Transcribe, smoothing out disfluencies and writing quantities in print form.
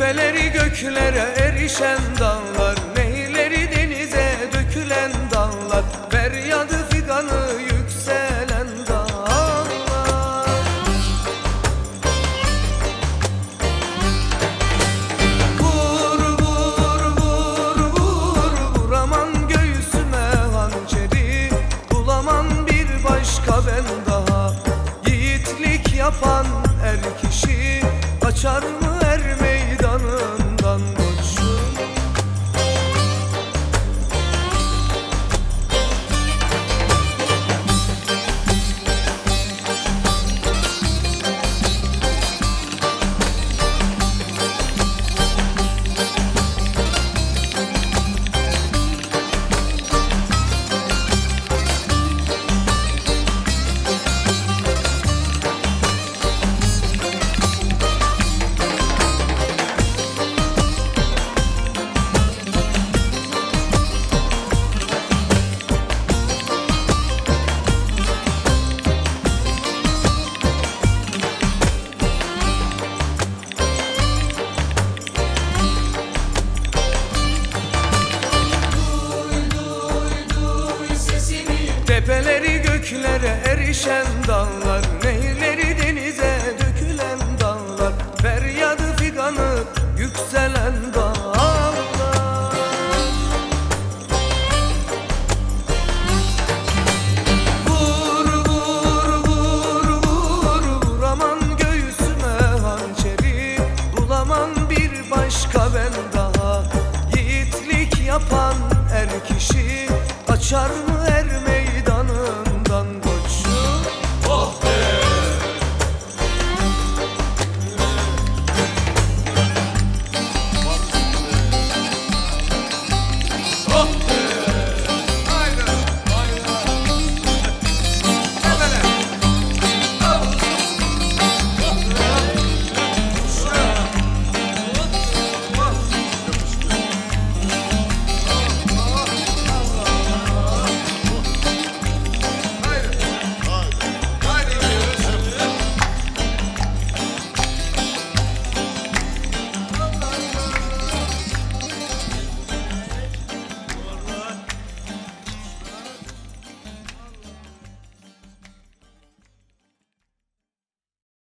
Tepeleri göklere erişen dağlar, nehirleri denize dökülen dağlar, feryadı figanı yükselen dağlar. Vur vur vur vur vur aman göğsüme hançeri, bulamam bir başka ben daha. Yiğitlik yapan er kişi, açar mı er meydanından koşun? Tepeleri göklere erişen dağlar, nehirleri denize dökülen dağlar, feryadı figanı yükselen dağlar. Vur vur vur vur vur aman göğsüme hançeri, bulamam bir başka ben daha. Yiğitlik yapan er kişi, açar mı er